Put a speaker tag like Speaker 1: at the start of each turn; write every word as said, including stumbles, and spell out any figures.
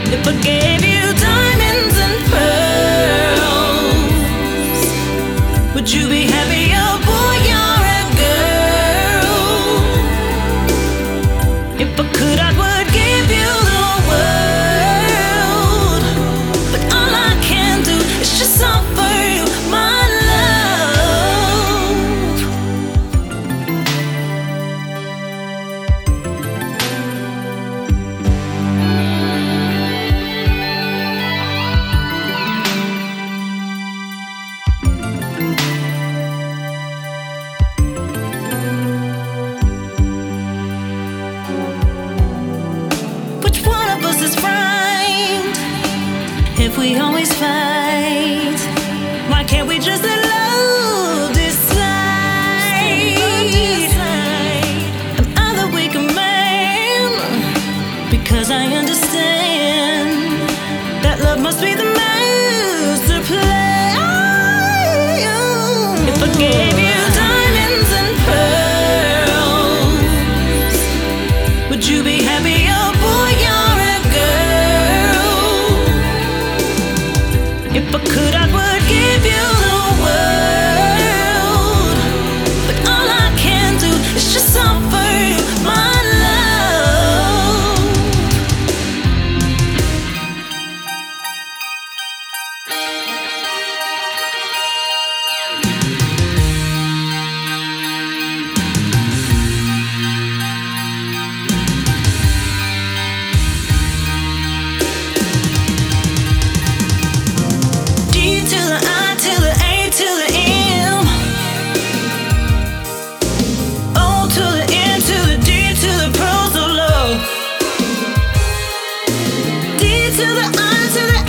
Speaker 1: If I gave you diamonds and pearls, would you be happier, boy, or a girl? If I could, I would give you the world, but all I can do is just offer you my love. Which one of us is right if we always fight? Why can't we just let love decide? Am I the weaker man? Because I understand that love must be the master plan. If I gave you diamonds and pearls, would you be happier, boy, or a girl? If I could, I would give you the world, but all I can do is just offer you my love. D to the I to the A to the M, O to the N to the D to the pros of love. D to the I to the